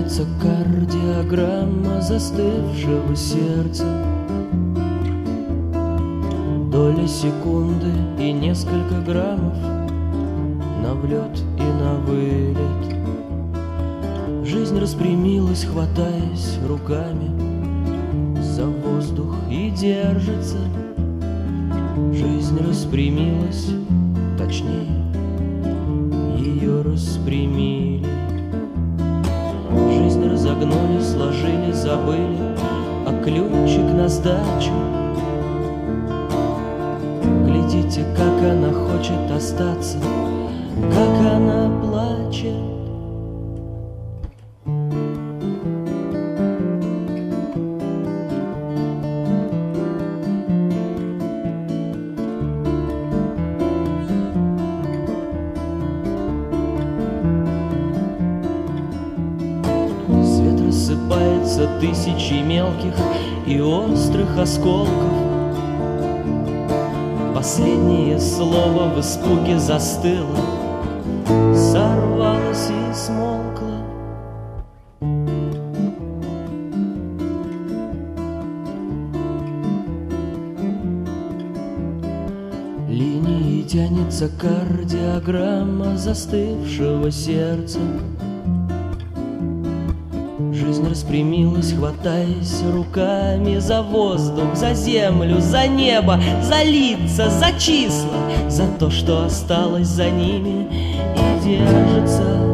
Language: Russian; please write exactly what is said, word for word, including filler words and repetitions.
тянется кардиограмма застывшего сердца. Доля секунды и несколько граммов на влет и на вылет. Жизнь распрямилась, хватаясь руками за воздух и держится. Жизнь распрямилась, точнее, ее распрямили. Жизнь разогнули, сложили, забыли, а ключик на сдачу. Глядите, как она хочет остаться, как она плачет. Свет рассыпается тысячи мелких и острых осколков. Последнее слово в испуге застыло, сорвалось и смолкло. Линией тянется кардиограмма застывшего сердца. Жизнь распрямилась, хватаясь руками за воздух, за землю, за небо, за лица, за числа, за то, что осталось за ними и держится.